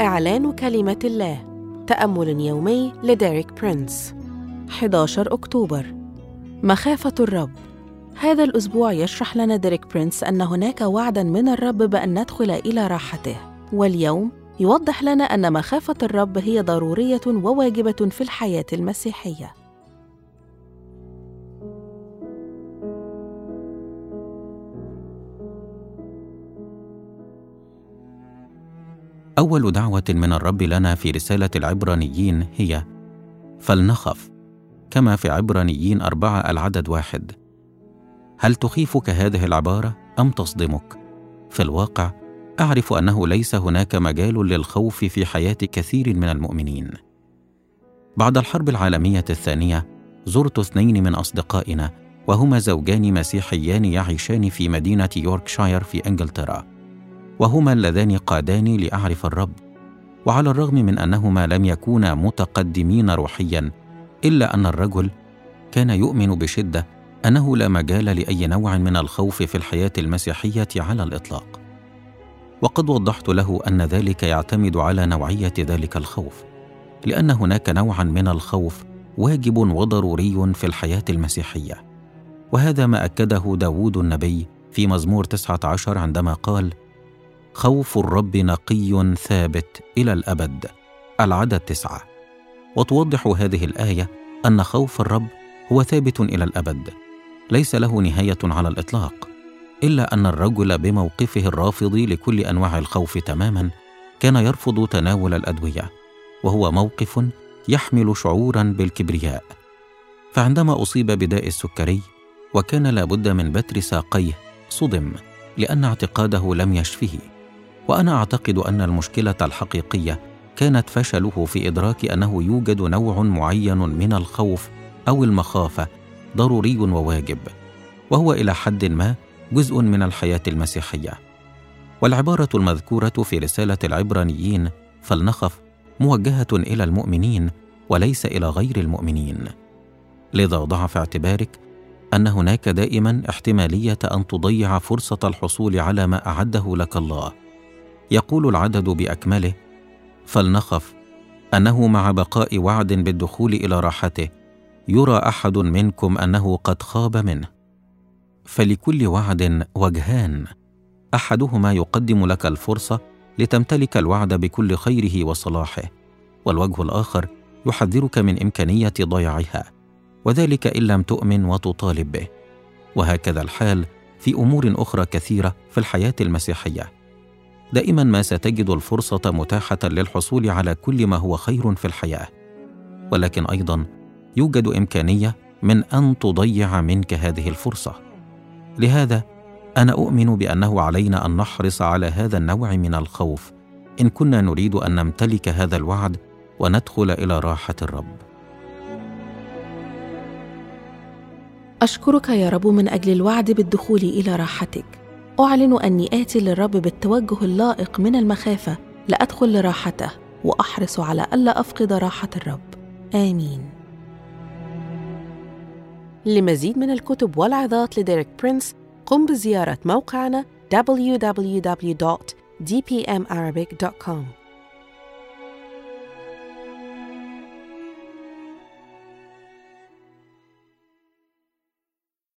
إعلان كلمة الله. تأمل يومي لديريك برينس. 11 أكتوبر. مخافة الرب. هذا الأسبوع يشرح لنا ديريك برينس أن هناك وعداً من الرب بأن ندخل إلى راحته، واليوم يوضح لنا أن مخافة الرب هي ضرورية وواجبة في الحياة المسيحية. أول دعوة من الرب لنا في رسالة العبرانيين هي فلنخف، كما في عبرانيين 4:1. هل تخيفك هذه العبارة أم تصدمك؟ في الواقع أعرف أنه ليس هناك مجال للخوف في حياة كثير من المؤمنين. بعد الحرب العالمية الثانية زرت 2 من أصدقائنا، وهما زوجان مسيحيان يعيشان في مدينة يوركشاير في إنجلترا، وهما اللذان قاداني لأعرف الرب. وعلى الرغم من أنهما لم يكونا متقدمين روحيا، إلا أن الرجل كان يؤمن بشدة أنه لا مجال لأي نوع من الخوف في الحياة المسيحية على الإطلاق. وقد وضحت له أن ذلك يعتمد على نوعية ذلك الخوف، لأن هناك نوعا من الخوف واجب وضروري في الحياة المسيحية، وهذا ما أكده داود النبي في مزمور 19 عندما قال: خوف الرب نقي ثابت إلى الأبد، العدد 9. وتوضح هذه الآية أن خوف الرب هو ثابت إلى الأبد، ليس له نهاية على الإطلاق، إلا أن الرجل بموقفه الرافض لكل أنواع الخوف تماما كان يرفض تناول الأدوية، وهو موقف يحمل شعورا بالكبرياء. فعندما أصيب بداء السكري وكان لابد من بتر ساقيه صدم، لأن اعتقاده لم يشفه. وأنا أعتقد أن المشكلة الحقيقية كانت فشله في إدراك أنه يوجد نوع معين من الخوف أو المخافة ضروري وواجب، وهو إلى حد ما جزء من الحياة المسيحية. والعبارة المذكورة في رسالة العبرانيين فلنخف موجهة إلى المؤمنين وليس إلى غير المؤمنين. لذا ضع في اعتبارك أن هناك دائما احتمالية أن تضيع فرصة الحصول على ما أعده لك الله. يقول العدد بأكمله: فلنخف أنه مع بقاء وعد بالدخول إلى راحته يرى أحد منكم أنه قد خاب منه. فلكل وعد وجهان، أحدهما يقدم لك الفرصة لتمتلك الوعد بكل خيره وصلاحه، والوجه الآخر يحذرك من إمكانية ضياعها، وذلك إن لم تؤمن وتطالب به. وهكذا الحال في أمور أخرى كثيرة في الحياة المسيحية. دائما ما ستجد الفرصة متاحة للحصول على كل ما هو خير في الحياة، ولكن أيضا يوجد إمكانية من أن تضيع منك هذه الفرصة. لهذا أنا أؤمن بأنه علينا أن نحرص على هذا النوع من الخوف إن كنا نريد أن نمتلك هذا الوعد وندخل إلى راحة الرب. أشكرك يا رب من أجل الوعد بالدخول إلى راحتك. أعلن أني آتي للرب بالتوجه اللائق من المخافة لأدخل لراحته، وأحرص على ألا أفقد راحة الرب. آمين. لمزيد من الكتب والعظات لديريك برينس قم بزيارة موقعنا www.dpmarabic.com.